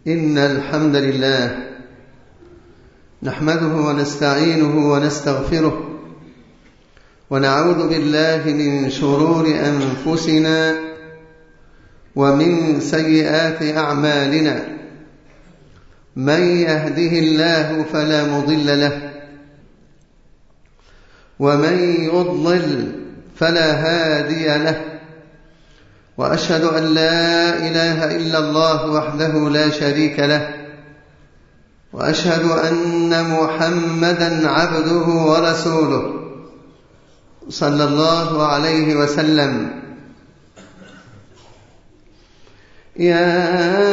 إن الحمد لله نحمده ونستعينه ونستغفره ونعوذ بالله من شرور أنفسنا ومن سيئات أعمالنا. من يهده الله فلا مضل له ومن يضلل فلا هادي له، وأشهد أن لا إله إلا الله وحده لا شريك له، وأشهد أن محمدًا عبده ورسوله صلى الله عليه وسلم. يا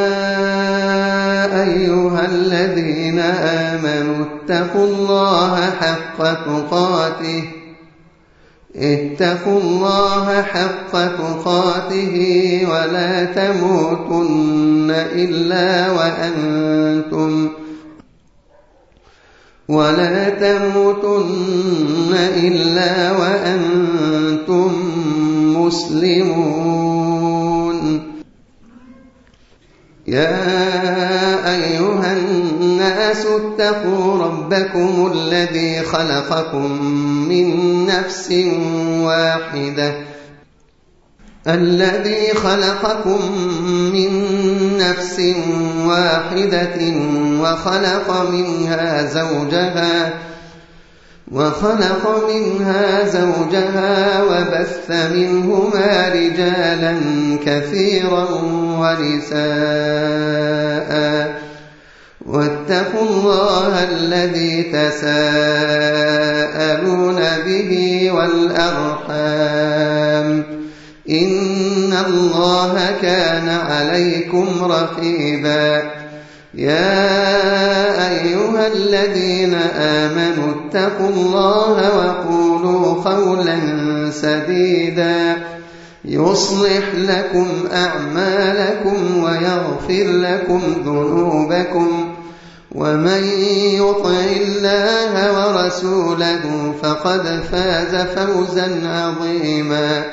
أيها الذين آمنوا اتقوا الله حق تقاته ولا تموتن إلا وأنتم مسلمون. يا أيها الناس اتقوا ربكم الذي خلقكم من نفس واحدة وخلق منها زوجها وبث منهما رجالا كثيرا ونساء، واتقوا الله الذي تساءلون به والأرحام، إن الله كان عليكم رقيبا. يا أيها الذين آمنوا اتقوا الله وقولوا قولا سديدا يصلح لكم أعمالكم ويغفر لكم ذنوبكم، ومن يطع الله ورسوله فقد فاز فوزا عظيما.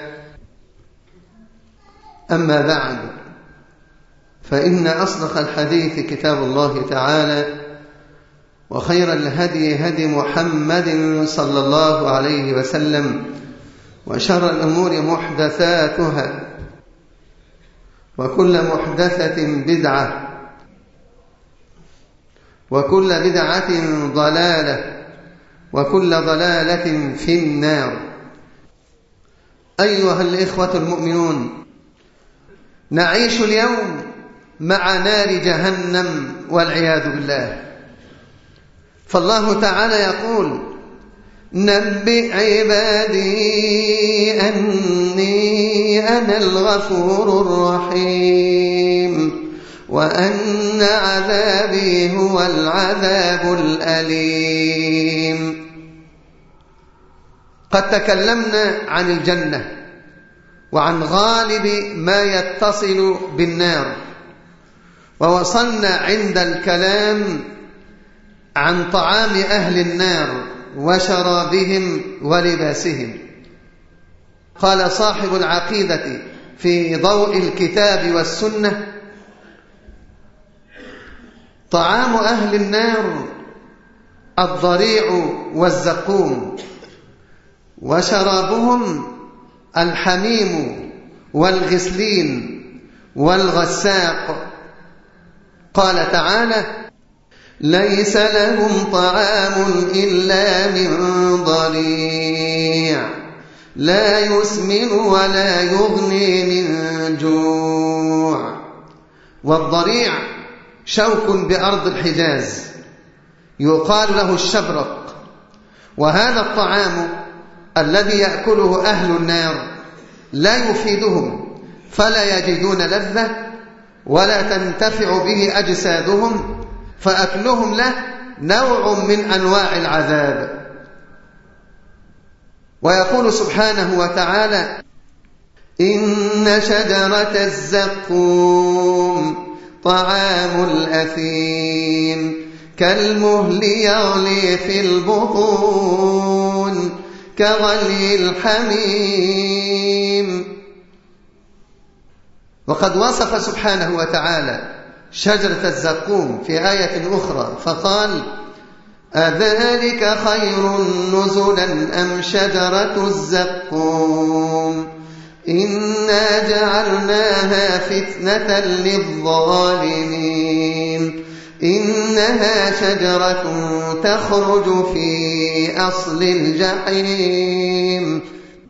أما بعد، فإن أصدق الحديث كتاب الله تعالى، وخير الهدي هدي محمد صلى الله عليه وسلم، وشر الأمور محدثاتها، وكل محدثة بدعة، وكل بدعة ضلالة، وكل ضلالة في النار. أيها الإخوة المؤمنون، نعيش اليوم مع نار جهنم والعياذ بالله. فالله تعالى يقول: نبئ عبادي أني أنا الغفور الرحيم وأن عذابي هو العذاب الأليم. قد تكلمنا عن الجنة وعن غالب ما يتصل بالنار، ووصلنا عند الكلام عن طعام أهل النار وشرابهم ولباسهم. قال صاحب العقيدة في ضوء الكتاب والسنة: طعام أهل النار الضريع والزقوم، وشرابهم الحميم والغسلين والغساق. قال تعالى: ليس لهم طعام إلا من ضريع لا يسمن ولا يغني من جوع. والضريع شوك بأرض الحجاز يقال له الشبرق، وهذا الطعام الذي يأكله أهل النار لا يفيدهم، فلا يجدون لذة ولا تنتفع به أجسادهم، فأكلهم له نوع من أنواع العذاب. ويقول سبحانه وتعالى: إن شجرة الزقوم طعام الأثيم كالمهل يغلي في البطون كغلي الحميم. وقد وصف سبحانه وتعالى شجرة الزقوم في آية أخرى فقال: أذلك خير نزلا أم شجرة الزقوم إنا جعلناها فتنة للظالمين إنها شجرة تخرج في أصل الجحيم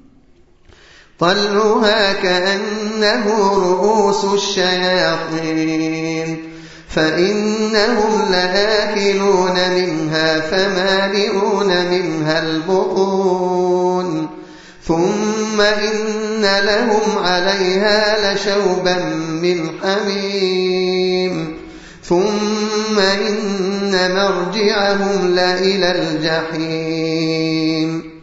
طلعها كأنه رؤوس الشياطين فإنهم لآكلون منها فمالئون منها البطون ثم إن لهم عليها لشوبا من حميم ثم إن مرجعهم لإلى الجحيم.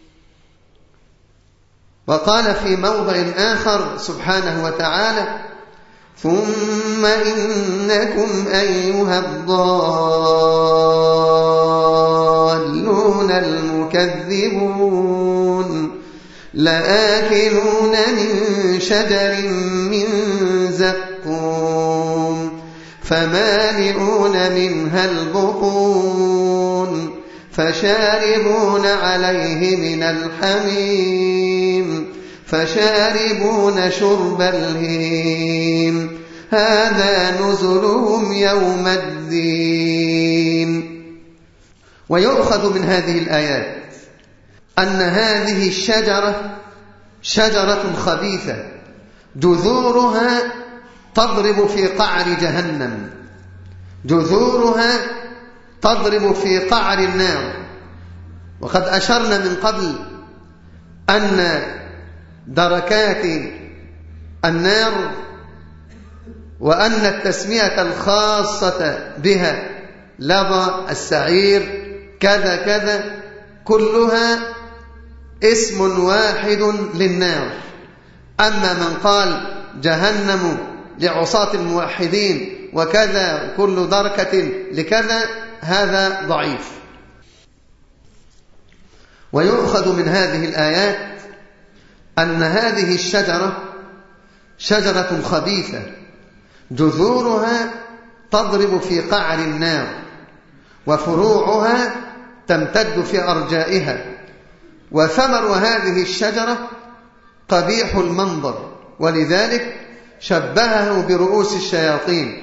وقال في موضع آخر سبحانه وتعالى: ثم إنكم أيها الضالون المكذبون لآكلون من شجر من زقوم فمالئون منها البطون فشاربون عليه من الحميم فشاربون شرب الهيم هذا نزلهم يوم الدين. ويؤخذ من هذه الآيات أن هذه الشجرة شجرة خبيثة جذورها تضرب في قعر جهنم، جذورها تضرب في قعر النار. وقد أشرنا من قبل أن دركات النار وأن التسمية الخاصة بها لظى السعير كذا كذا كلها اسم واحد للنار. أما من قال جهنم لعصاة الموحدين وكذا كل دركة لكذا هذا ضعيف. ويؤخذ من هذه الآيات أن هذه الشجرة شجرة خبيثة جذورها تضرب في قعر النار وفروعها تمتد في أرجائها، وثمر هذه الشجرة قبيح المنظر، ولذلك شبهه برؤوس الشياطين.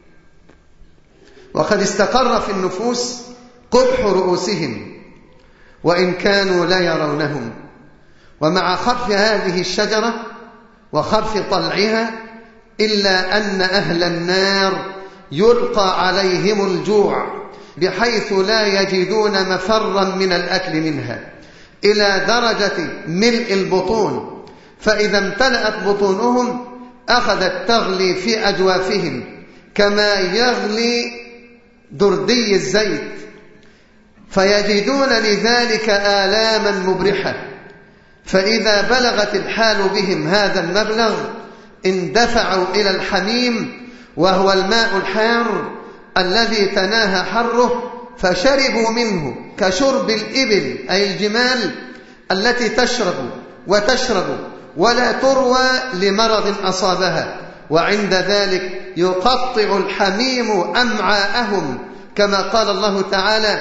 وقد استقر في النفوس قبح رؤوسهم وإن كانوا لا يرونهم. ومع خبث هذه الشجرة وخبث طلعها إلا أن أهل النار يلقى عليهم الجوع بحيث لا يجدون مفرا من الأكل منها إلى درجة ملء البطون، فإذا امتلأت بطونهم أخذت تغلي في أجوافهم كما يغلي دردي الزيت، فيجدون لذلك آلاما مبرحة. فإذا بلغت الحال بهم هذا المبلغ اندفعوا إلى الحميم وهو الماء الحار الذي تناهى حره فشربوا منه كشرب الإبل أي الجمال التي تشرب وتشرب ولا تروى لمرض أصابها، وعند ذلك يقطع الحميم أمعاءهم كما قال الله تعالى: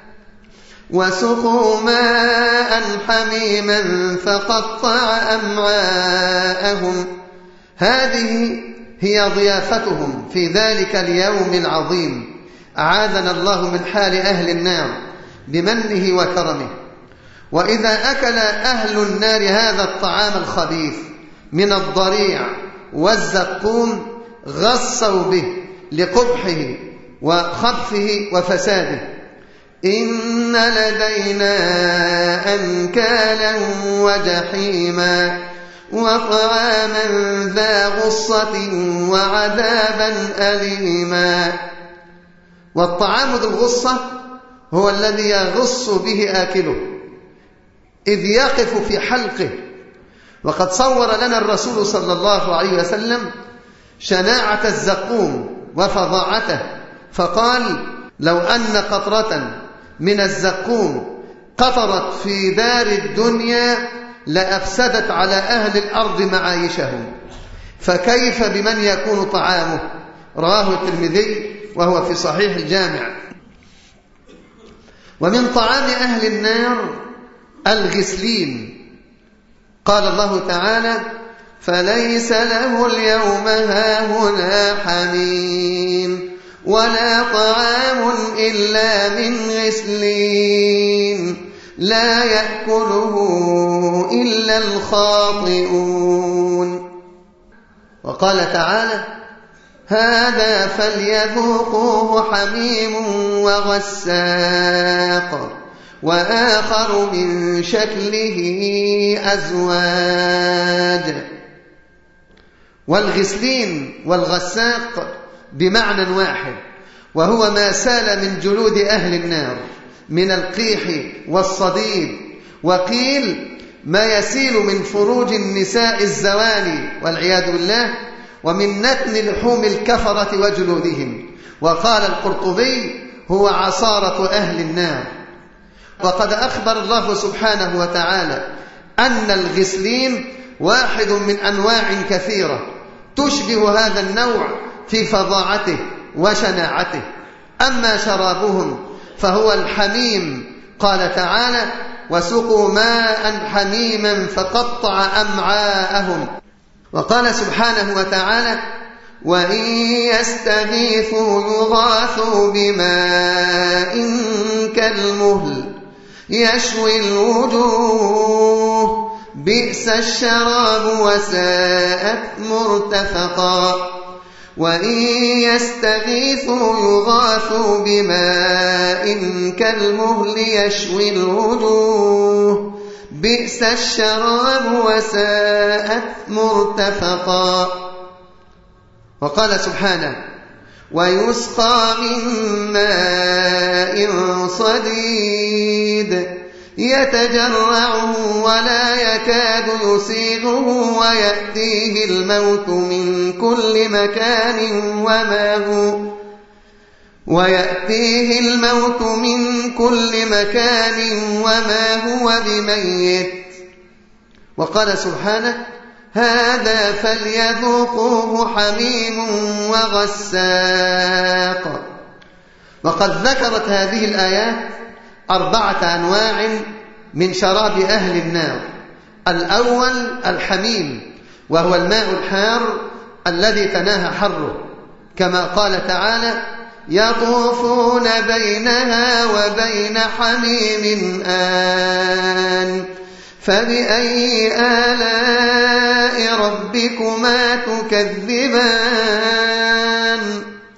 وسقوا ماء حميما فقطع أمعاءهم. هذه هي ضيافتهم في ذلك اليوم العظيم. أعاذنا الله من حال أهل النار بمنه وكرمه. وإذا أكل أهل النار هذا الطعام الخبيث من الضريع والزقوم غصوا به لقبحه وخبثه وفساده. إن لدينا أنكالا وجحيما وطعاما ذا غصة وعذابا أليما. والطعام ذو الغصة هو الذي يغص به آكله إذ يقف في حلقه. وقد صور لنا الرسول صلى الله عليه وسلم شناعة الزقوم وفظاعته، فقال: لو أن قطرة من الزقوم قطرت في دار الدنيا لأفسدت على أهل الأرض معايشهم، فكيف بمن يكون طعامه رواه الترمذي وهو في صحيح الجامع. ومن طعام أهل النار الغسلين، قال الله تعالى: فليس له اليوم هاهنا حميم ولا طعام إلا من غسلين لا يأكله إلا الخاطئون. وقال تعالى: هذا فليذوقوه حميم وغساق وآخر من شكله أزواج. والغسلين والغساق بمعنى واحد، وهو ما سال من جلود أهل النار من القيح والصديد، وقيل ما يسيل من فروج النساء الزواني والعياذ بالله، ومن نتن لحوم الكفرة وجلودهم. وقال القرطبي: هو عصارة أهل النار. وقد أخبر الله سبحانه وتعالى أن الغسلين واحد من أنواع كثيرة تشبه هذا النوع في فظاعته وشناعته. أما شرابهم فهو الحميم، قال تعالى: وسقوا ماء حميما فقطع أمعاءهم. وقال سبحانه وتعالى: وإن يستغيثوا يغاثوا بماء كالمهل يشوي الوجوه بئس الشراب وساءت مرتفقا. وإن يستغيثوا يغاثوا بماء كالمهل يشوي الوجوه بئس الشراب وساءت مرتفقا. وقال سبحانه: ويسقى من ماء صديد يتجرعه ولا يكاد يسيغه ويأتيه الموت من كل مكان وما هو بميت. وقال سبحانه: هذا فليذوقوه حميم وغساق. وقد ذكرت هذه الآيات 4 أنواع من شراب أهل النار. الأول الحميم، وهو الماء الحار الذي تناهى حره، كما قال تعالى: يطوفون بينها وبين حميم آن فبأي آلاء ربكما تكذبان.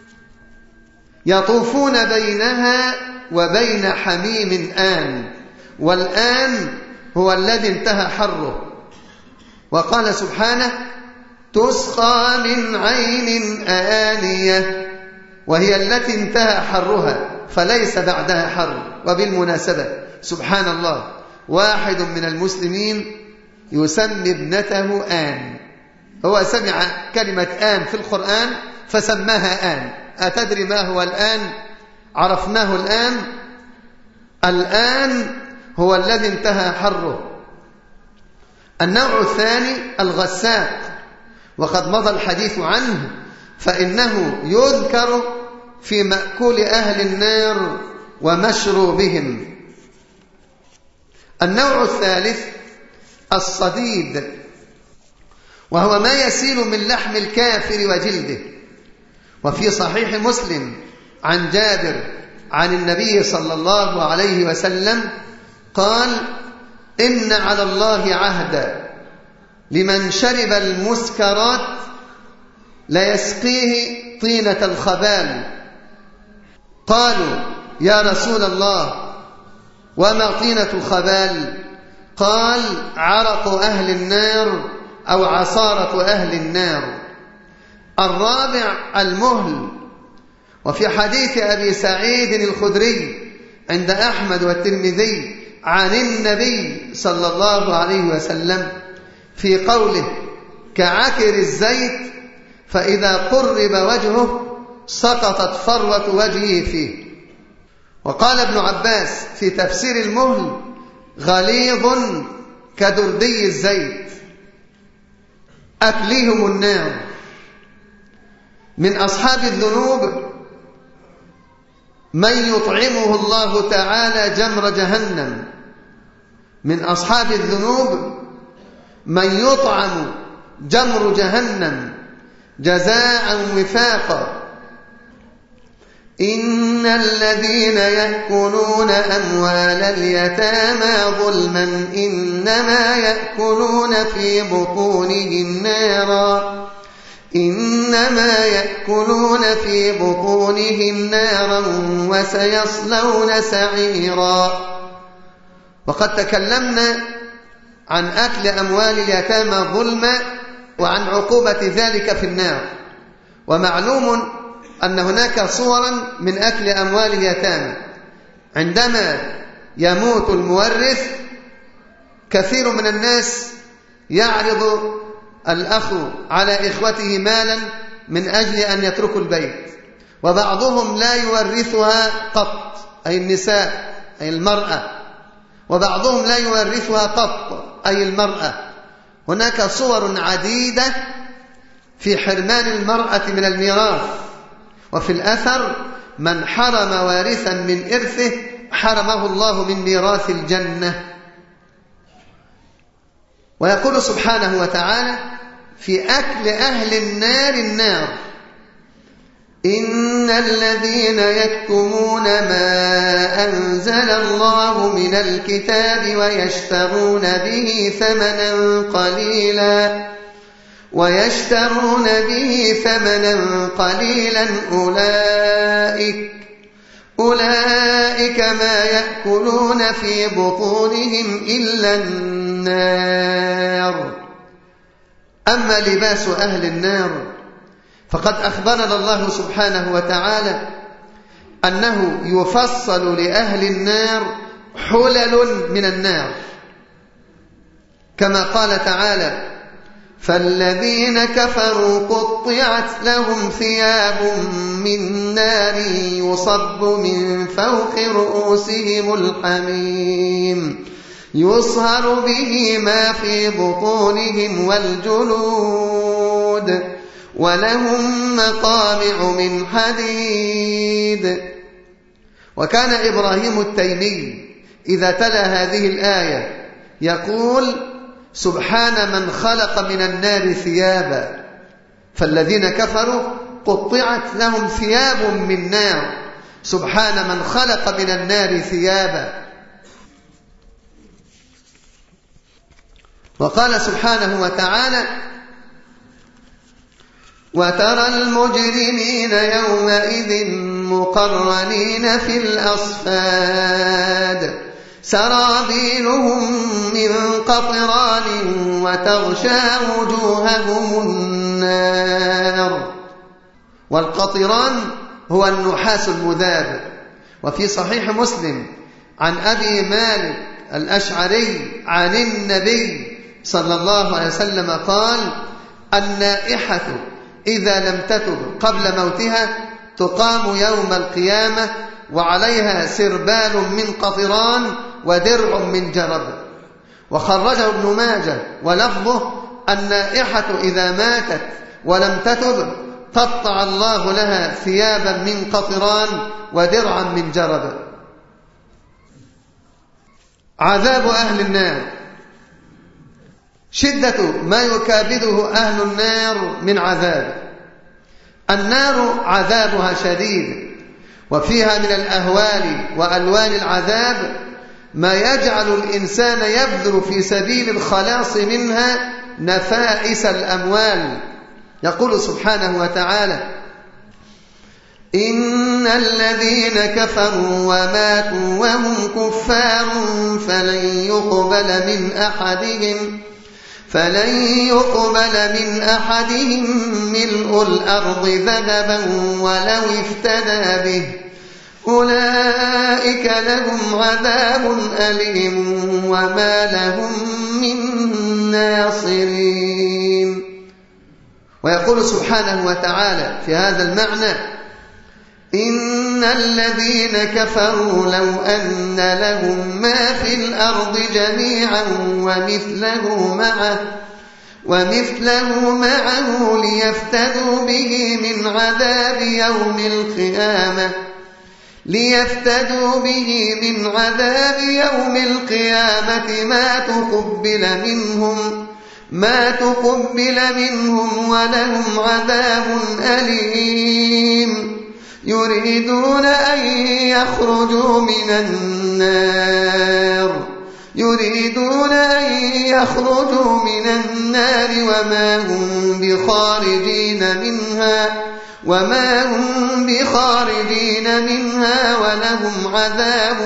يطوفون بينها وبين حميم آن، والآن هو الذي انتهى حره. وقال سبحانه: تسقى من عين آنية، وهي التي انتهى حرها فليس بعدها حر. وبالمناسبة سبحان الله، واحد من المسلمين يسمي ابنته آن. هو سمع كلمة آن في القرآن فسماها آن. أتدري ما هو الآن؟ عرفناه الآن. الآن هو الذي انتهى حره. النوع الثاني الغساق، وقد مضى الحديث عنه، فإنه يذكر في مأكول أهل النار ومشروبهم. النوع الثالث الصديد، وهو ما يسيل من لحم الكافر وجلده. وفي صحيح مسلم عن جابر عن النبي صلى الله عليه وسلم قال: إن على الله عهدا لمن شرب المسكرات ليسقيه طينة الخبال. قالوا: يا رسول الله وما طينة الخبال؟ قال: عرق أهل النار أو عصارة أهل النار. الرابع المهل. وفي حديث أبي سعيد الخدري عند أحمد والترمذي عن النبي صلى الله عليه وسلم في قوله: كعكر الزيت فإذا قرب وجهه سقطت فروة وجهه فيه. وقال ابن عباس في تفسير المهل: غليظ كدردي الزيت. أكلهم النار. من أصحاب الذنوب من يطعمه الله تعالى جمر جهنم، من أصحاب الذنوب من يطعم جمر جهنم جزاء وفاقا. إن الذين يأكلون أموال اليتامى ظلما إنما يأكلون في بطونهم نارا، إنما يأكلون في بطونهم نارا وسيصلون سعيرا. وقد تكلمنا عن أكل أموال اليتامى ظلما وعن عقوبة ذلك في النار، ومعلوم أن هناك صورا من أكل أموال اليتامى. عندما يموت المورث كثير من الناس يعرض الأخ على إخوته مالا من أجل أن يتركوا البيت، وبعضهم لا يورثها قط، أي النساء أي المرأة، وبعضهم لا يورثها قط أي المرأة. هناك صور عديدة في حرمان المرأة من الميراث. وفي الأثر من حرم وارثا من إرثه حرمه الله من ميراث الجنة. ويقول سبحانه وتعالى في أكل أهل النار النار: إن الذين يكتمون ما أنزل الله من الكتاب ويشترون به ثمنا قليلا أولئك ما يأكلون في بطونهم إلا النار. أما لباس أهل النار فقد أخبرنا الله سبحانه وتعالى أنه يفصل لأهل النار حلل من النار، كما قال تعالى: فالذين كفروا قطعت لهم ثياب من نار يصب من فوق رؤوسهم الحميم يصهر به ما في بطونهم والجلود ولهم مقامع من حديد. وكان إبراهيم التيمي إذا تلا هذه الآية يقول: سبحان من خلق من النار ثيابا، فالذين كفروا قطعت لهم ثياب من نار، سبحان من خلق من النار ثيابا. وقال سبحانه وتعالى: وترى المجرمين يومئذ مقرنين في الأصفاد سرابيلهم من قطران وتغشى وجوههم النار. والقطران هو النحاس المذاب. وفي صحيح مسلم عن أبي مالك الأشعري عن النبي صلى الله عليه وسلم قال: النائحة إذا لم تتب قبل موتها تقام يوم القيامة وعليها سربال من قطران ودرع من جرب. وخرجه ابن ماجه ولفظه: النائحة إذا ماتت ولم تتب قطع الله لها ثيابا من قطران ودرعا من جرب. عذاب أهل النار: شدة ما يكابده أهل النار من عذاب. النار عذابها شديد، وفيها من الأهوال وألوان العذاب ما يجعل الإنسان يبذل في سبيل الخلاص منها نفائس الأموال. يقول سبحانه وتعالى: إن الذين كفروا وماتوا وهم كفار فلن يقبل من أحدهم ملء الأرض ذهبا ولو افتدى به أولئك لهم عذاب أليم وما لهم من ناصرين. ويقول سبحانه وتعالى في هذا المعنى: إن الذين كفروا لو أن لهم ما في الأرض جميعا ومثله معه ليفتدوا به من عذاب يوم القيامة ما تقبل منهم ولهم عذاب أليم يريدون أن يخرجوا من النار وما هم بخارجين منها ولهم عذاب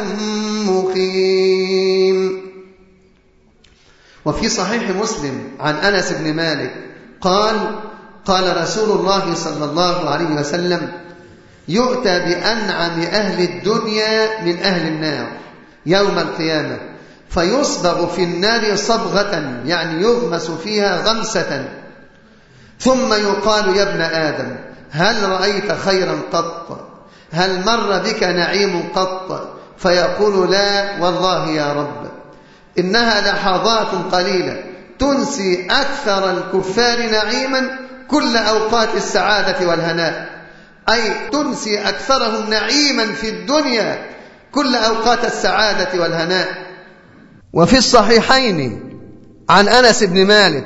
مقيم. وفي صحيح مسلم عن أنس بن مالك قال رسول الله صلى الله عليه وسلم: يؤتى بأنعم أهل الدنيا من أهل النار يوم القيامة فيصبغ في النار صبغة، يعني يغمس فيها غمسة، ثم يقال: يا ابن آدم هل رأيت خيرا قط؟ هل مر بك نعيم قط؟ فيقول: لا والله يا رب، إنها لحظات قليلة تنسي أكثر الكفار نعيما كل أوقات السعادة والهناء، أي تنسي أكثرهم نعيما في الدنيا كل أوقات السعادة والهناء. وفي الصحيحين عن أنس بن مالك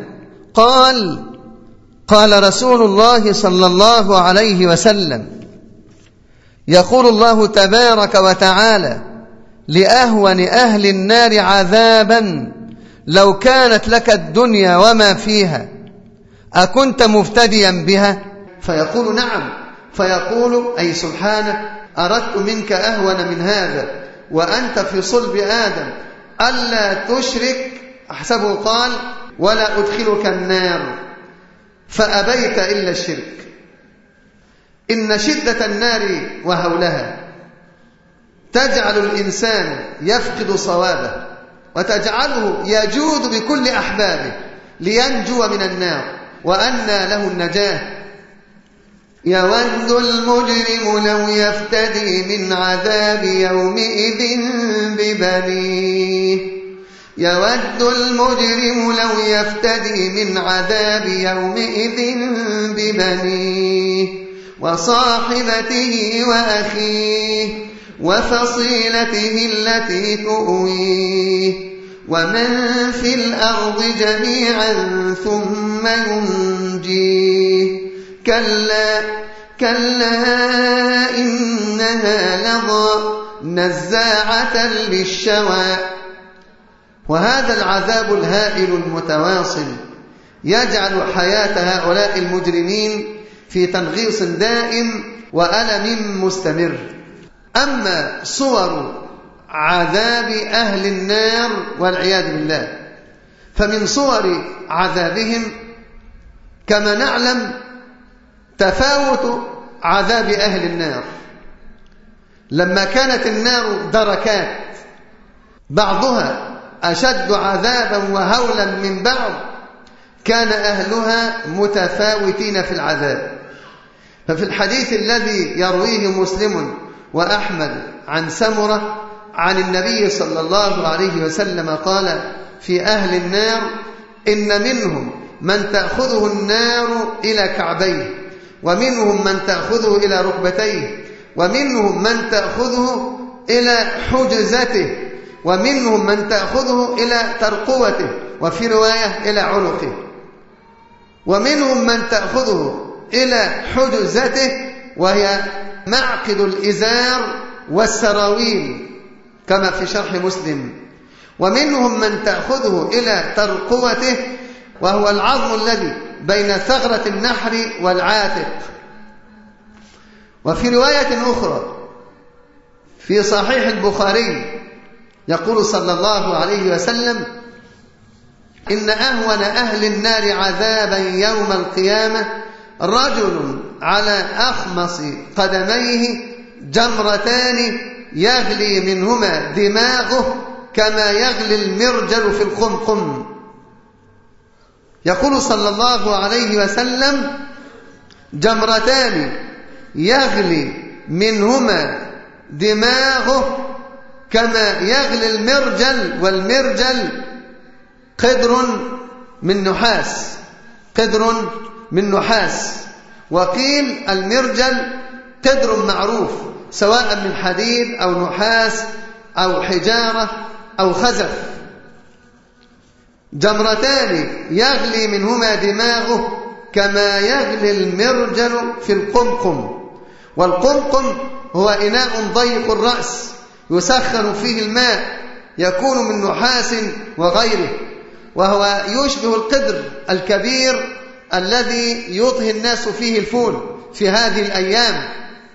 قال رسول الله صلى الله عليه وسلم: يقول الله تبارك وتعالى لأهون أهل النار عذابا: لو كانت لك الدنيا وما فيها أكنت مفتديا بها؟ فيقول: نعم. فيقول أي سبحانه: أردت منك أهون من هذا وأنت في صلب آدم ألا تشرك، أحسبه قال: ولا أدخلك النار، فأبيت إلا الشرك. إن شدة النار وهولها تجعل الإنسان يفقد صوابه وتجعله يجود بكل أحبابه لينجو من النار، وأنى له النجاة. يود المجرم لو يفتدي من عذاب يومئذ ببنيه وصاحبته وأخيه وفصيلته التي تؤويه ومن في الأرض جميعا ثم ينجيه. كلا إنها لظى نزاعة للشوى. وهذا العذاب الهائل المتواصل يجعل حياة هؤلاء المجرمين في تنغيص دائم وألم مستمر. أما صور عذاب أهل النار والعياذ بالله فمن صور عذابهم كما نعلم تفاوت عذاب أهل النار. لما كانت النار دركات بعضها أشد عذابا وهولا من بعض كان أهلها متفاوتين في العذاب. ففي الحديث الذي يرويه مسلم وأحمد عن سمرة عن النبي صلى الله عليه وسلم قال في أهل النار: إن منهم من تأخذه النار إلى كعبيه، ومنهم من تأخذه إلى ركبتيه، ومنهم من تأخذه إلى حجزته، ومنهم من تأخذه إلى ترقوته، وفي رواية إلى عنقه، ومنهم من تأخذه إلى حجزته وهي معقد الإزار والسراويل كما في شرح مسلم، ومنهم من تأخذه إلى ترقوته وهو العظم الذي بين ثغرة النحر والعاتق. وفي رواية أخرى في صحيح البخاري يقول صلى الله عليه وسلم: إن أهون أهل النار عذابا يوم القيامة رجل على أخمص قدميه جمرتان يغلي منهما دماغه كما يغلي المرجل في القمقم. يقول صلى الله عليه وسلم: جمرتان يغلي منهما دماغه كما يغلي المرجل، والمرجل قدر من نحاس قدر من نحاس، وقيل المرجل قدر معروف سواء من حديد أو نحاس أو حجارة أو خزف. جمرتان يغلي منهما دماغه كما يغلي المرجل في القمقم. والقمقم هو إناء ضيق الرأس يسخن فيه الماء، يكون من نحاس وغيره، وهو يشبه القدر الكبير الذي يطهي الناس فيه الفول في هذه الأيام.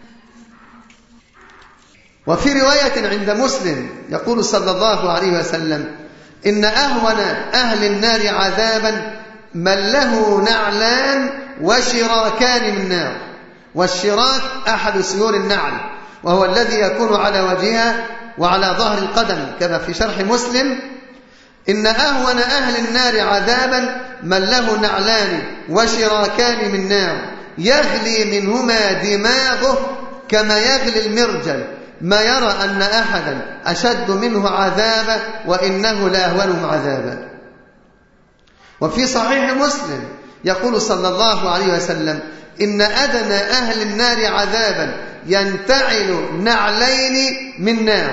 وفي رواية عند مسلم يقول صلى الله عليه وسلم: إن أهون أهل النار عذابا من له نعلان وشراكان من نار. والشراك أحد سيور النعل، وهو الذي يكون على وجهها وعلى ظهر القدم، كما في شرح مسلم: إن أهون أهل النار عذابا من له نعلان وشراكان من نار يغلي منهما دماغه كما يغلي المرجل، ما يرى أن أحدا أشد منه عذابا وإنه لأهونهم عذابا. وفي صحيح مسلم يقول صلى الله عليه وسلم: إن أدنى أهل النار عذابا ينتعل نعلين من نار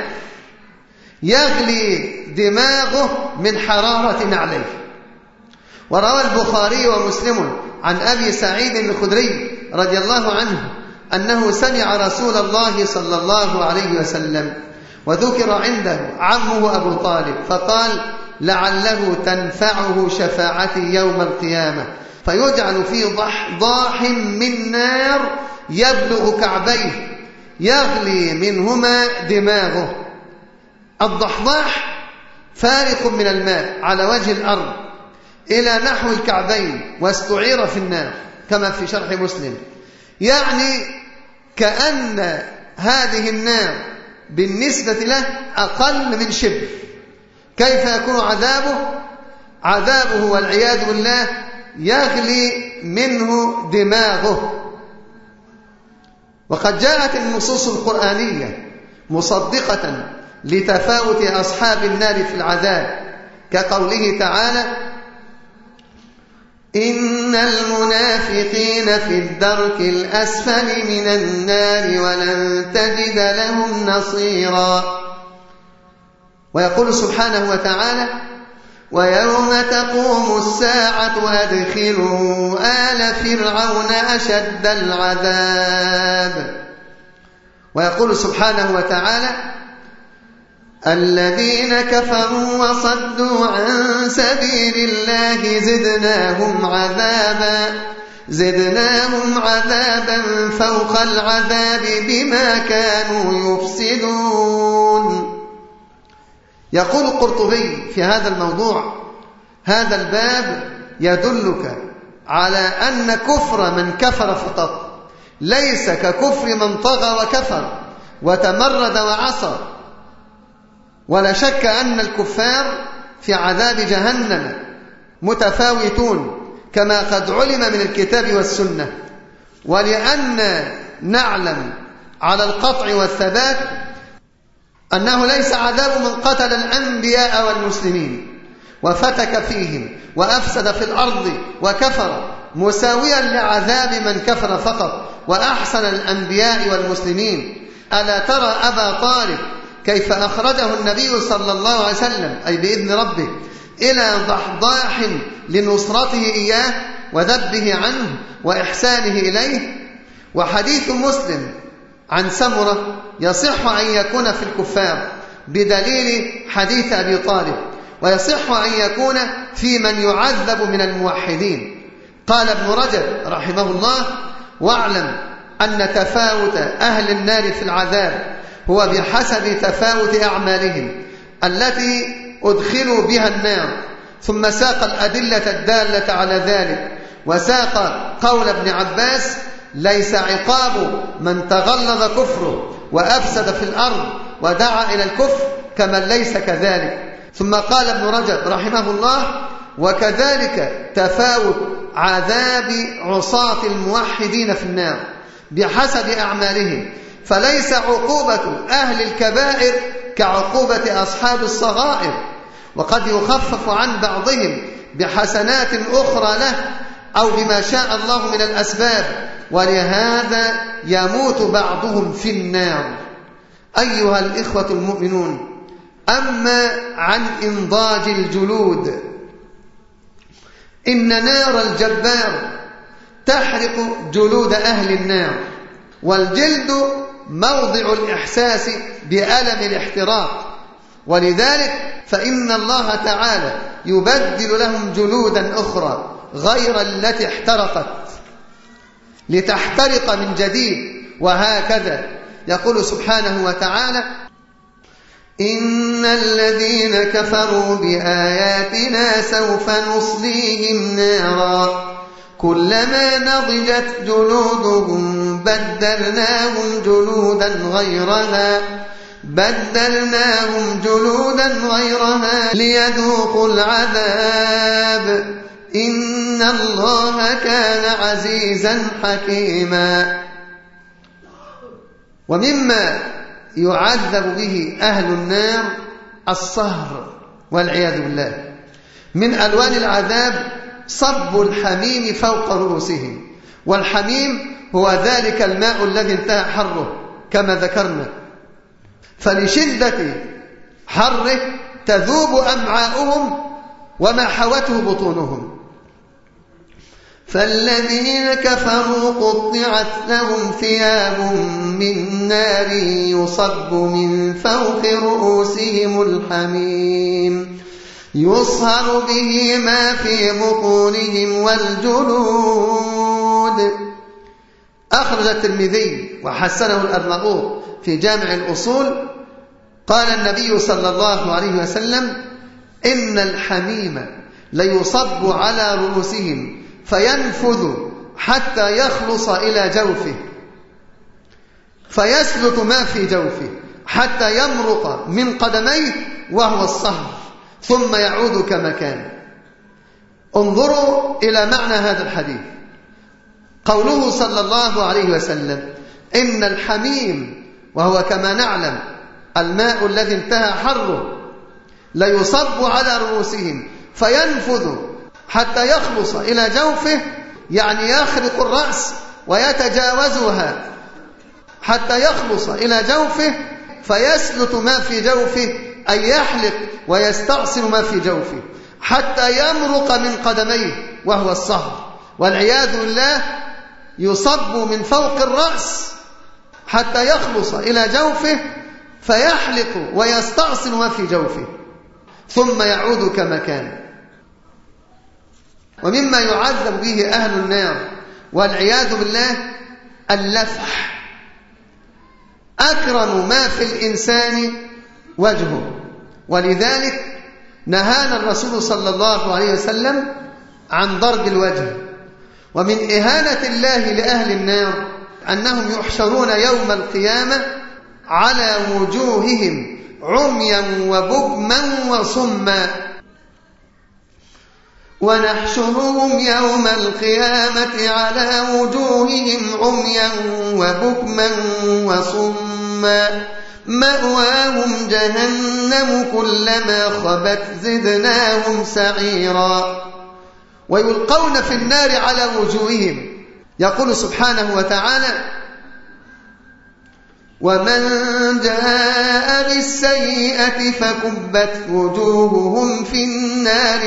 يغلي دماغه من حرارة نعليه. وروى البخاري ومسلم عن أبي سعيد الخدري رضي الله عنه أنه سمع رسول الله صلى الله عليه وسلم وذكر عنده عمه أبو طالب فقال: لعله تنفعه شفاعتي يوم القيامة، فيجعل في ضحضاح من نار يبلغ كعبيه يغلي منهما دماغه. الضحضاح فارق من الماء على وجه الأرض إلى نحو الكعبين، واستعير في النار كما في شرح مسلم. يعني كأن هذه النار بالنسبة له أقل من شبر. كيف يكون عذابه؟ عذابه والعياذ بالله يغلي منه دماغه. وقد جاءت النصوص القرآنية مصدقة لتفاوت أصحاب النار في العذاب، كقوله تعالى: إن المنافقين في الدرك الأسفل من النار ولن تجد لهم نصيرا. ويقول سبحانه وتعالى: ويوم تقوم الساعة أدخلوا آل فرعون أشد العذاب. ويقول سبحانه وتعالى: الذين كفروا وصدوا عن سبيل الله زدناهم عذابا فوق العذاب بما كانوا يفسدون. يقول القرطبي في هذا الموضوع: هذا الباب يدلك على أن كفر من كفر فقط ليس ككفر من طغى وكفر وتمرد وعصى. ولا شك أن الكفار في عذاب جهنم متفاوتون كما قد علم من الكتاب والسنة. ولأن نعلم على القطع والثبات أنه ليس عذاب من قتل الأنبياء والمسلمين وفتك فيهم وأفسد في الأرض وكفر مساويا لعذاب من كفر فقط وأحسن الأنبياء والمسلمين. ألا ترى أبا طالب كيف أخرجه النبي صلى الله عليه وسلم أي بإذن ربه إلى ضحضاح لنصرته إياه وذبه عنه وإحسانه إليه. وحديث مسلم عن سمرة يصح أن يكون في الكفار بدليل حديث أبي طالب، ويصح أن يكون في من يعذب من الموحدين. قال ابن رجب رحمه الله: واعلم أن تفاوت أهل النار في العذاب هو بحسب تفاوت أعمالهم التي أدخلوا بها النار. ثم ساق الأدلة الدالة على ذلك، وساق قول ابن عباس: ليس عقاب من تغلظ كفره وأفسد في الأرض ودعا إلى الكفر كمن ليس كذلك. ثم قال ابن رجب رحمه الله: وكذلك تفاوت عذاب عصاة الموحدين في النار بحسب أعمالهم، فليس عقوبة أهل الكبائر كعقوبة أصحاب الصغائر، وقد يخفف عن بعضهم بحسنات أخرى له أو بما شاء الله من الأسباب، ولهذا يموت بعضهم في النار. أيها الإخوة المؤمنون، أما عن إنضاج الجلود، إن نار الجبار تحرق جلود أهل النار، والجلد موضع الإحساس بألم الاحتراق، ولذلك فإن الله تعالى يبدل لهم جلودا أخرى غير التي احترقت لتحترق من جديد. وهكذا يقول سبحانه وتعالى: إن الذين كفروا بآياتنا سوف نصليهم نارا كلما نضجت جلودهم بدلناهم جلودا غيرها ليذوقوا العذاب إن الله كان عزيزا حكيما. ومما يعذب به أهل النار الصهر والعياذ بالله. من ألوان العذاب صب الحميم فوق رؤوسهم، والحميم هو ذلك الماء الذي انتهى حره كما ذكرنا، فلشدة حره تذوب أمعاؤهم وما حوته بطونهم. فالذين كفروا قطعت لهم ثياب من نار يصب من فوق رؤوسهم الحميم يصهر به ما في بطونهم والجلود. أخرج الترمذي وحسنه الأرناؤوط في جامع الأصول. قال النبي صلى الله عليه وسلم: إن الحميم ليصب على رؤوسهم فينفذ حتى يخلص إلى جوفه، فيسلط ما في جوفه حتى يمرق من قدميه وهو الصهر، ثم يعود كما كان. انظروا إلى معنى هذا الحديث. قوله صلى الله عليه وسلم: إن الحميم، وهو كما نعلم الماء الذي انتهى حره، ليصب على رؤوسهم فينفذ حتى يخلص إلى جوفه، يعني يخرق الرأس ويتجاوزها حتى يخلص إلى جوفه، فيسلط ما في جوفه، أي يحلق ويستعصر ما في جوفه حتى يمرق من قدميه وهو الصهر، والعياذ بالله. يصب من فوق الرأس حتى يخلص إلى جوفه فيحلق ويستعصر ما في جوفه ثم يعود كما كان. ومما يعذب به أهل النار والعياذ بالله اللفح. أكرم ما في الإنسان وجهه، ولذلك نهانا الرسول صلى الله عليه وسلم عن ضرب الوجه. ومن إهانة الله لأهل النار أنهم يحشرون يوم القيامة على وجوههم عميا وبكما وصما، ونحشرهم يوم القيامة على وجوههم عميا وبكما وصما مأواهم جهنم كلما خبت زدناهم سعيرا، ويلقون في النار على وجوههم. يقول سبحانه وتعالى: ومن جاء بالسيئة فكبت وجوههم في النار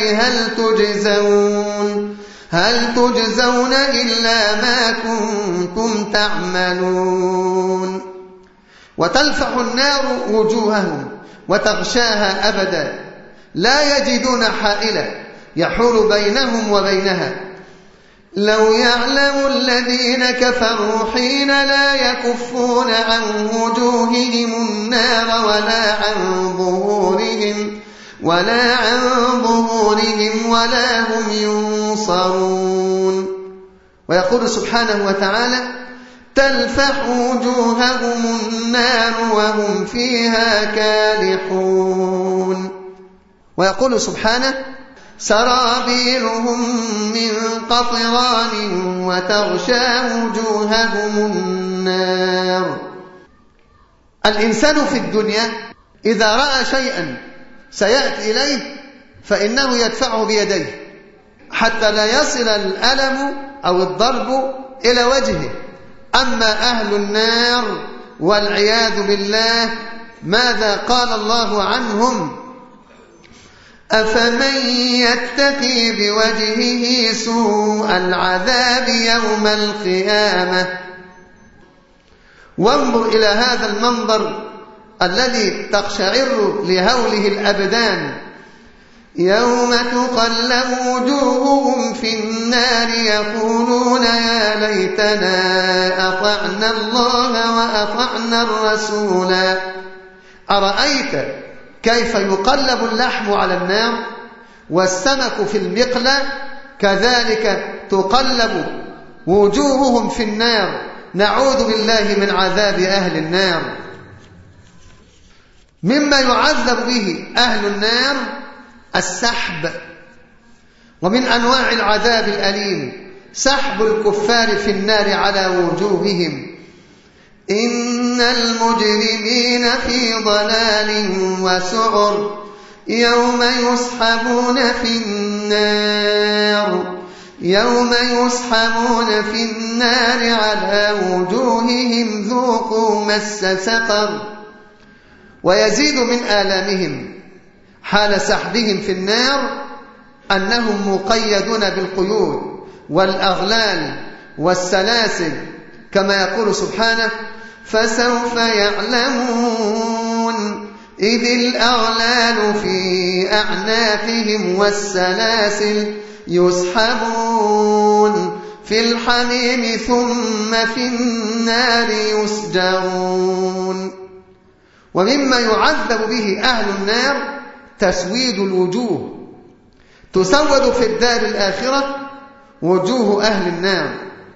هل تجزون إلا ما كنتم تعملون. وتلفح النار وجوههم وتغشاها أبدا، لا يجدون حائلا يحول بينهم وبينها. لو يعلم الذين كفروا حين لا يكفون عن وجوههم النار ولا عن ظهورهم ولا هم ينصرون. ويقول سبحانه وتعالى: تلفح وجوههم النار وهم فيها كالحون. ويقول سبحانه: سرابيلهم من قطران وتغشى وجوههم النار. الإنسان في الدنيا إذا رأى شيئا سيأتي إليه فإنه يدفعه بيديه، حتى لا يصل الألم أو الضرب إلى وجهه. أما أهل النار والعياذ بالله ماذا قال الله عنهم؟ أفمن يتقي بوجهه سوء العذاب يوم القيامة. وانظر إلى هذا المنظر الذي تقشعر لهوله الأبدان. يوم تقلب وجوههم في النار يقولون يا ليتنا أطعنا الله وأطعنا الرسولا. أرأيت كيف يقلب اللحم على النار والسمك في المقلى؟ كذلك تقلب وجوههم في النار. نعوذ بالله من عذاب أهل النار. مما يعذب به أهل النار السحب، ومن أنواع العذاب الأليم سحب الكفار في النار على وجوههم. إن المجرمين في ضلال وسعر يوم يسحبون في النار على وجوههم ذوقوا مس سقر. ويزيد من آلامهم حال سحبهم في النار أنهم مقيدون بالقيود والأغلال والسلاسل، كما يقول سبحانه فسوف يعلمون إذ الأغلال في أعناقهم والسلاسل يسحبون في الحميم ثم في النار يسجرون. ومما يعذب به أهل النار تسويد الوجوه. تسود في الدار الآخرة وجوه أهل النار.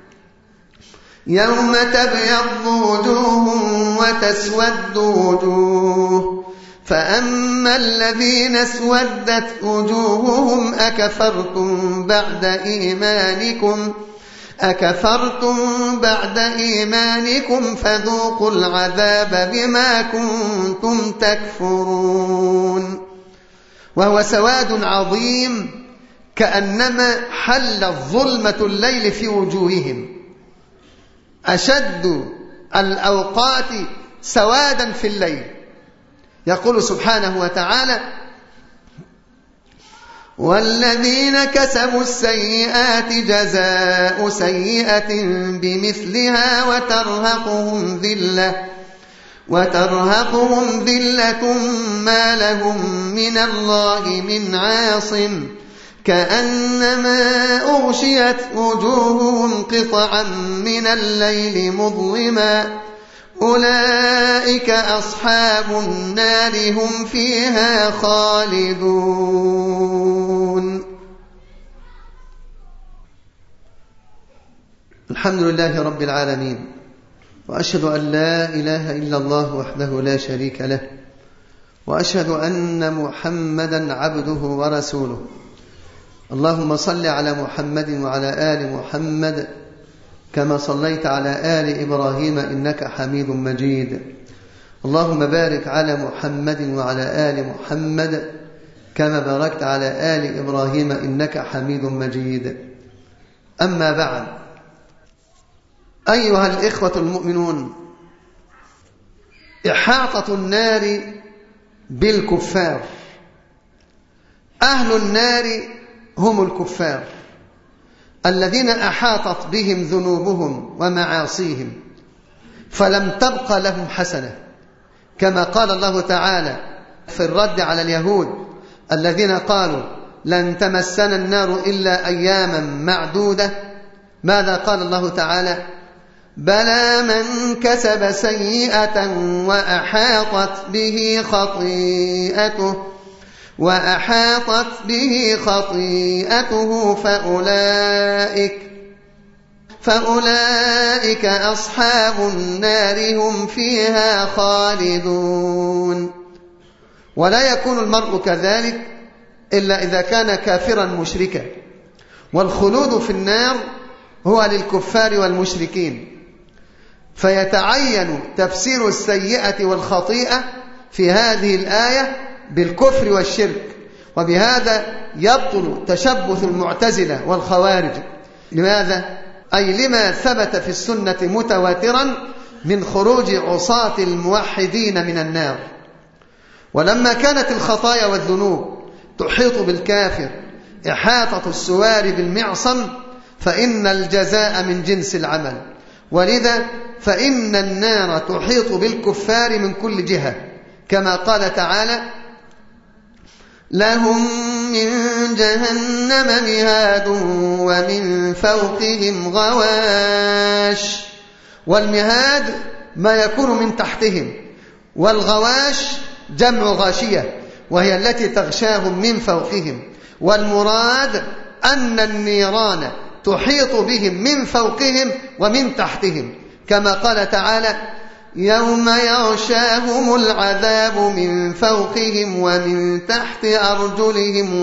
يوم تبيض وجوه وتسود وجوه فأما الذين اسودت وجوههم أكفرتم بعد إيمانكم فذوقوا العذاب بما كنتم تكفرون. وهو سواد عظيم كأنما حلت ظلمة الليل في وجوههم، أشد الأوقات سوادا في الليل. يقول سبحانه وتعالى والذين كسبوا السيئات جزاء سيئة بمثلها وترهقهم ذلة ما لهم من الله من عاصم كأنما أغشيت وجوههم قطعا من الليل مظلما أولئك أصحاب النار هم فيها خالدون. الحمد لله رب العالمين، وأشهد أن لا إله إلا الله وحده لا شريك له، وأشهد أن محمدا عبده ورسوله. اللهم صل على محمد وعلى آل محمد كما صليت على آل إبراهيم إنك حميد مجيد. اللهم بارك على محمد وعلى آل محمد كما باركت على آل إبراهيم إنك حميد مجيد. أما بعد، أيها الإخوة المؤمنون، إحاطة النار بالكفار. أهل النار هم الكفار الذين أحاطت بهم ذنوبهم ومعاصيهم فلم تبق لهم حسنة، كما قال الله تعالى في الرد على اليهود الذين قالوا لن تمسنا النار إلا أياما معدودة. ماذا قال الله تعالى؟ بلى من كسب سيئة وأحاطت به خطيئته فأولئك أصحاب النار هم فيها خالدون. ولا يكون المرء كذلك إلا إذا كان كافرا مشركا، والخلود في النار هو للكفار والمشركين. فيتعين تفسير السيئة والخطيئة في هذه الآية بالكفر والشرك، وبهذا يبطل تشبث المعتزلة والخوارج. لماذا؟ أي لما ثبت في السنة متواترا من خروج عصاة الموحدين من النار. ولما كانت الخطايا والذنوب تحيط بالكافر إحاطة السوار بالمعصم، فإن الجزاء من جنس العمل، ولذا فإن النار تحيط بالكفار من كل جهة، كما قال تعالى: لهم من جهنم مهاد ومن فوقهم غواش. والمهاد ما يكون من تحتهم، والغواش جمع غاشية وهي التي تغشاهم من فوقهم. والمراد أن النيران تحيط بهم من فوقهم ومن تحتهم، كما قال تعالى: يوم يغشاهم العذاب من فوقهم ومن تحت أرجلهم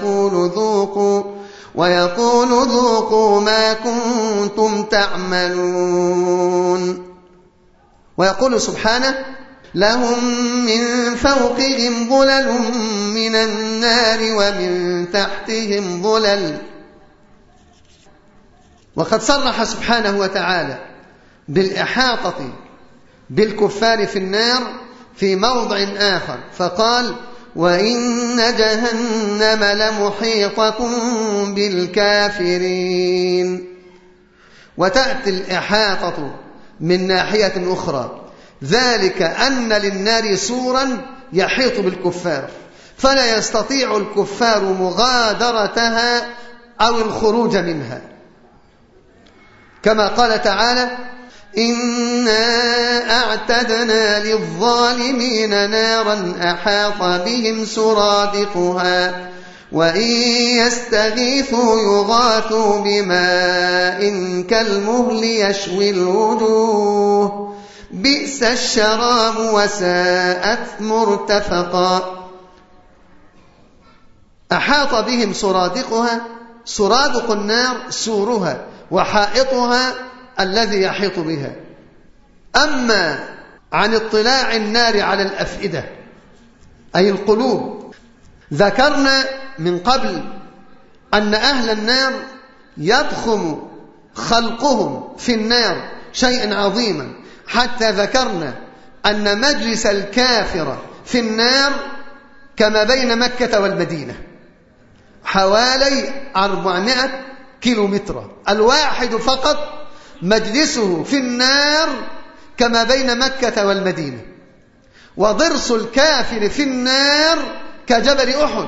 ويقول ذوقوا ما كنتم تعملون. ويقول سبحانه: لهم من فوقهم ظلل من النار ومن تحتهم ظلل. وقد صرح سبحانه وتعالى بالإحاطة بالكفار في النار في موضع آخر، فقال: وإن جهنم لمحيطة بالكافرين. وتأتي الإحاطة من ناحية أخرى، ذلك أن للنار سورا يحيط بالكفار، فلا يستطيع الكفار مغادرتها أو الخروج منها، كما قال تعالى: إنا أعتدنا للظالمين نارا أحاط بهم سرادقها وإن يستغيثوا يغاثوا بماء كالمهل يشوي الوجوه بئس الشراب وساءت مرتفقا. أحاط بهم سرادقها، سرادق النار سورها وحائطها الذي يحيط بها. أما عن اطلاع النار على الأفئدة أي القلوب، ذكرنا من قبل أن أهل النار يضخم خلقهم في النار شيئا عظيما، حتى ذكرنا أن مجلس الكافر في النار كما بين مكة والمدينة حوالي 400 كيلومتر، الواحد فقط مجلسه في النار كما بين مكة والمدينة. وضرس الكافر في النار كجبل أحد.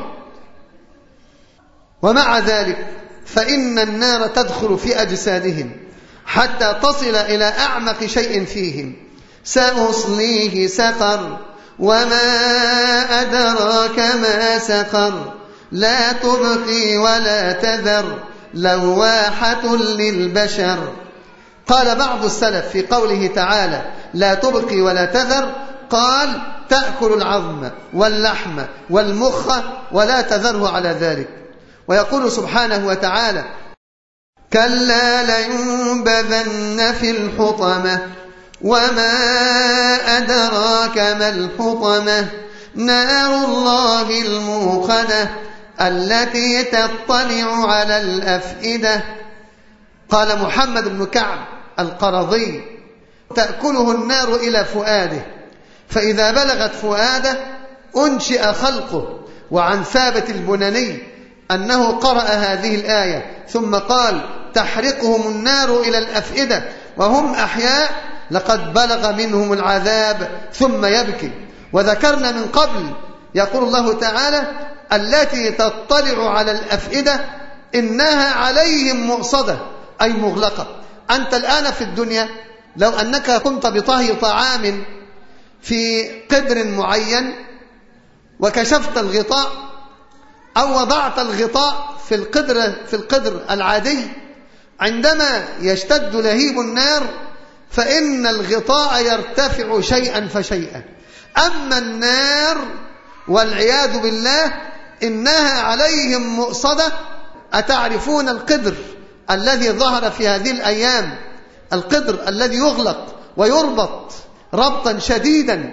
ومع ذلك فإن النار تدخل في أجسادهم حتى تصل إلى أعمق شيء فيهم. سأصليه سقر وما أدراك ما سقر لا تبقي ولا تذر لواحة للبشر. قال بعض السلف في قوله تعالى لا تبقي ولا تذر، قال تأكل العظم واللحم والمخ ولا تذره على ذلك. ويقول سبحانه وتعالى كلا لينبذن في الحطمة وما أدراك ما الحطمة نار الله الموقدة التي تطلع على الأفئدة. قال محمد بن كعب القرظي تأكله النار إلى فؤاده، فإذا بلغت فؤاده أنشئ خلقه. وعن ثابت البناني أنه قرأ هذه الآية ثم قال تحرقهم النار إلى الأفئدة وهم أحياء لقد بلغ منهم العذاب ثم يبكي. وذكرنا من قبل يقول الله تعالى التي تطلع على الأفئدة إنها عليهم مؤصدة أي مغلقة. أنت الآن في الدنيا لو أنك قمت بطهي طعام في قدر معين وكشفت الغطاء أو وضعت الغطاء في القدر العادي، عندما يشتد لهيب النار فإن الغطاء يرتفع شيئا فشيئا. أما النار والعياذ بالله إنها عليهم مؤصدة. أتعرفون القدر الذي ظهر في هذه الأيام، القدر الذي يغلق ويربط ربطا شديدا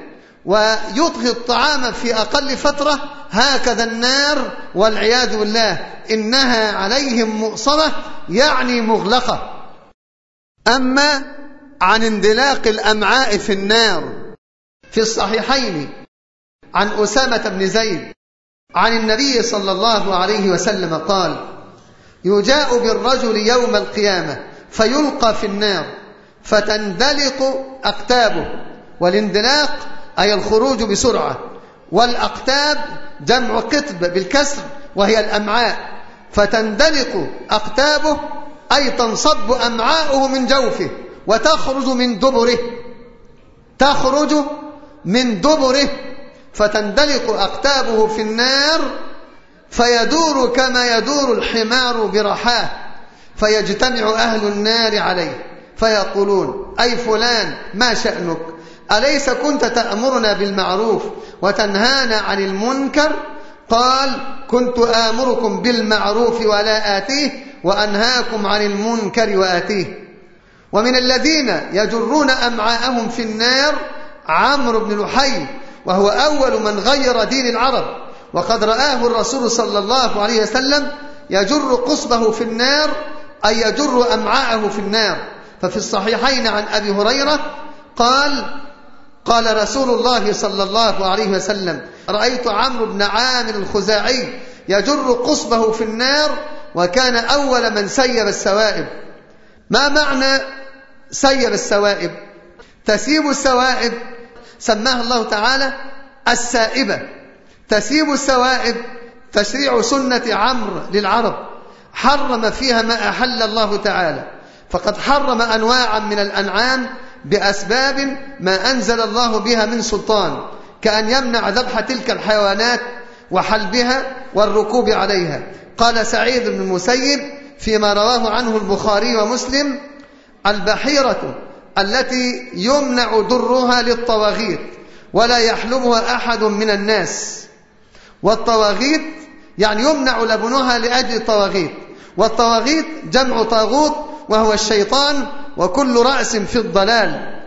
ويطهي الطعام في أقل فترة، هكذا النار والعياذ بالله إنها عليهم مؤصدة، يعني مغلقة. أما عن اندلاق الأمعاء في النار في الصحيحين عن أسامة بن زيد عن النبي صلى الله عليه وسلم قال: يجاء بالرجل يوم القيامة فيلقى في النار فتندلق أقتابه، والاندلاق أي الخروج بسرعة، والأقتاب جمع قطب بالكسر وهي الأمعاء، فتندلق أقتابه أي تنصب أمعاؤه من جوفه وتخرج من دبره، تخرج من دبره، فتندلق أقتابه في النار فيدور كما يدور الحمار برحاه، فيجتمع أهل النار عليه فيقولون: أي فلان ما شأنك؟ أليس كنت تأمرنا بالمعروف وتنهانا عن المنكر؟ قال: كنت آمركم بالمعروف ولا آتيه، وأنهاكم عن المنكر وآتيه. ومن الذين يجرون أمعاءهم في النار عمرو بن لحي، وهو أول من غير دين العرب، وقد رآه الرسول صلى الله عليه وسلم يجر قصبه في النار، أي يجر أمعاءه في النار. ففي الصحيحين عن أبي هريرة قال رسول الله صلى الله عليه وسلم: رأيت عمرو بن عامر الخزاعي يجر قصبه في النار، وكان أول من سيب السوائب. ما معنى سيب السوائب؟ تسيب السوائب سماها الله تعالى السائبة. تسيب السوائب تشريع سنة عمرو للعرب، حرم فيها ما أحل الله تعالى، فقد حرم أنواعا من الأنعام بأسباب ما أنزل الله بها من سلطان، كأن يمنع ذبح تلك الحيوانات وحلبها والركوب عليها. قال سعيد بن المسيب فيما رواه عنه البخاري ومسلم: البحيرة التي يمنع درها للطواغيت ولا يحلبها أحد من الناس. والطواغيت يعني يمنع لبنها لأجل الطواغيت، والطواغيت جمع طاغوت وهو الشيطان، وكل رأس في الضلال.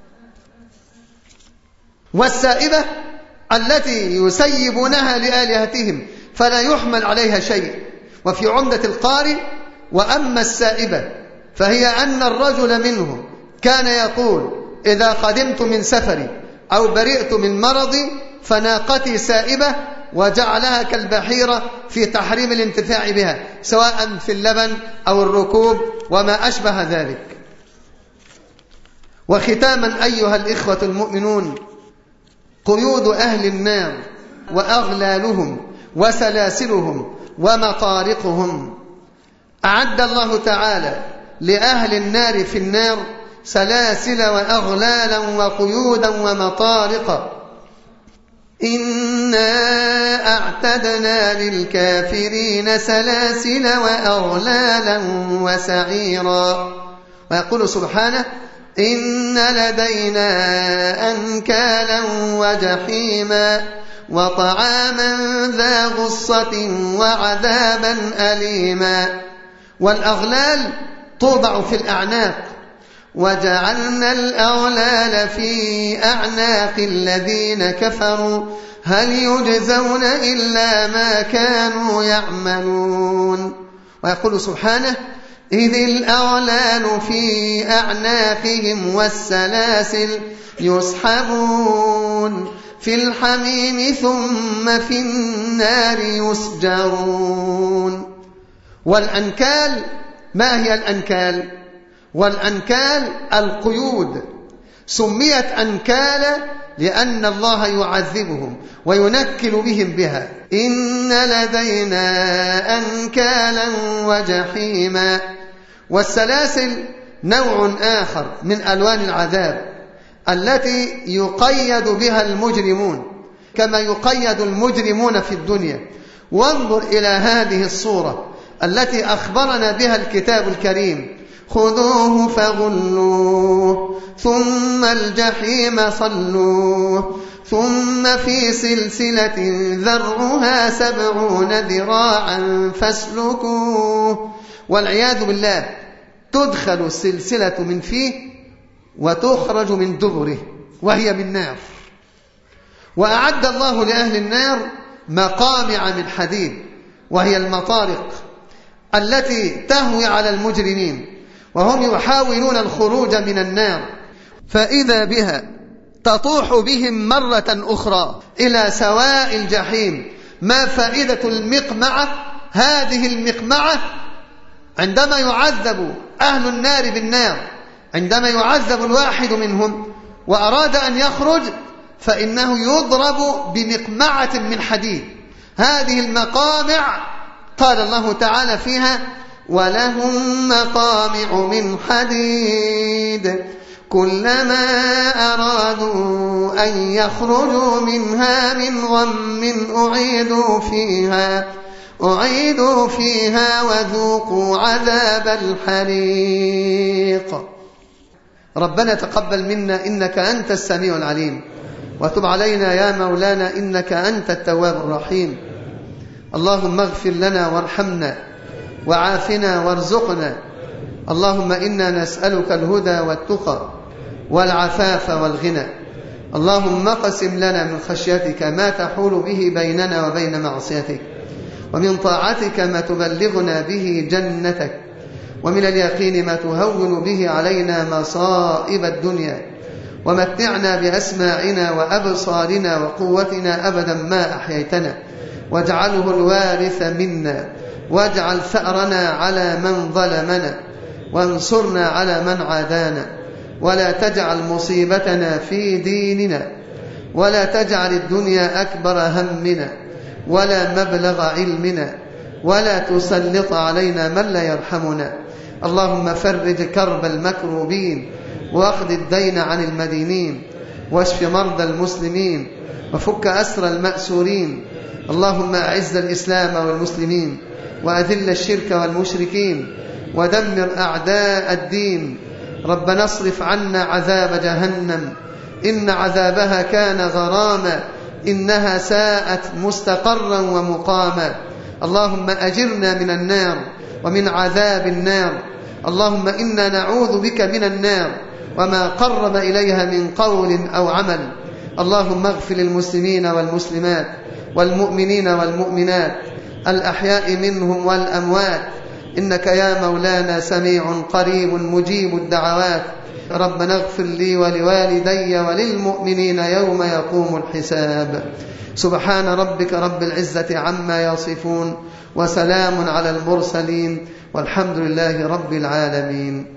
والسائبة التي يسيبونها لآلهتهم فلا يحمل عليها شيء. وفي عمدة القارئ: وأما السائبة فهي أن الرجل منهم كان يقول: إذا قدمت من سفري أو برئت من مرضي فناقتي سائبة، وجعلها كالبحيرة في تحريم الانتفاع بها سواء في اللبن أو الركوب وما أشبه ذلك. وختاما أيها الإخوة المؤمنون، قيود أهل النار وأغلالهم وسلاسلهم ومطارقهم، أعد الله تعالى لأهل النار في النار سلاسل وأغلالا وقيودا ومطارق. إنا أعتدنا للكافرين سلاسل وأغلالا وسعيرا. ويقول سبحانه: إن لدينا أنكالا وجحيما وطعاما ذا غصة وعذابا أليما. والأغلال توضع في الأعناق: وجعلنا الأغلال في أعناق الذين كفروا هل يجزون إلا ما كانوا يعملون. ويقول سبحانه: إذ الأغلال في أعناقهم والسلاسل يسحبون في الحميم ثم في النار يسجرون. والأنكال، ما هي الأنكال؟ والأنكال القيود، سميت أنكالا لأن الله يعذبهم وينكل بهم بها. إن لدينا أنكالا وجحيما. والسلاسل نوع آخر من ألوان العذاب التي يقيد بها المجرمون كما يقيد المجرمون في الدنيا. وانظر إلى هذه الصورة التي أخبرنا بها الكتاب الكريم: خذوه فغلوه ثم الجحيم صلوه ثم في سلسلة ذرعها 70 ذراعا فاسلكوه. والعياذ بالله، تدخل السلسلة من فيه وتخرج من دبره وهي من نار. وأعد الله لأهل النار مقامع من حديد، وهي المطارق التي تهوي على المجرمين وهم يحاولون الخروج من النار، فإذا بها تطوح بهم مرة أخرى إلى سواء الجحيم. ما فائدة المقمعة؟ هذه المقمعة عندما يعذب أهل النار بالنار، عندما يعذب الواحد منهم وأراد أن يخرج فإنه يضرب بمقمعة من حديد. هذه المقامع قال الله تعالى فيها: ولهم مقامع من حديد كلما أرادوا أن يخرجوا منها من غم أعيدوا فيها وذوقوا عذاب الحريق. ربنا تقبل منا إنك أنت السميع العليم، وتب علينا يا مولانا إنك أنت التواب الرحيم. اللهم اغفر لنا وارحمنا وعافنا وارزقنا. اللهم إنا نسألك الهدى والتقى والعفاف والغنى. اللهم اقسم لنا من خشيتك ما تحول به بيننا وبين معصيتك، ومن طاعتك ما تبلغنا به جنتك، ومن اليقين ما تهون به علينا مصائب الدنيا، ومتعنا بأسماعنا وأبصارنا وقوتنا أبدا ما أحييتنا، واجعله الوارث منا، واجعل ثأرنا على من ظلمنا، وانصرنا على من عادانا، ولا تجعل مصيبتنا في ديننا، ولا تجعل الدنيا أكبر همنا ولا مبلغ علمنا، ولا تسلط علينا من لا يرحمنا. اللهم فرج كرب المكروبين، واخذ الدين عن المدينين، واشف مرضى المسلمين، وفك أسر المأسورين. اللهم أعز الإسلام والمسلمين، وأذل الشرك والمشركين، ودمر أعداء الدين. ربنا اصرف عنا عذاب جهنم إن عذابها كان غراما، إنها ساءت مستقرا ومقاما. اللهم أجرنا من النار ومن عذاب النار. اللهم إنا نعوذ بك من النار وما قرب إليها من قول أو عمل. اللهم اغفر للمسلمين والمسلمات والمؤمنين والمؤمنات الأحياء منهم والأموات، إنك يا مولانا سميع قريب مجيب الدعوات. ربنا اغفر لي ولوالدي وللمؤمنين يوم يقوم الحساب. سبحان ربك رب العزة عما يصفون، وسلام على المرسلين، والحمد لله رب العالمين.